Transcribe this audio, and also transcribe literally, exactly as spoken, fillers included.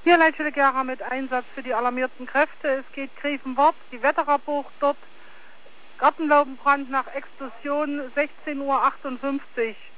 Hier Leitstelle Gera mit Einsatz für die alarmierten Kräfte. Es geht Grevenwort, die Wettererbucht dort. Gartenlaubenbrand nach Explosion sechzehn Uhr achtundfünfzig.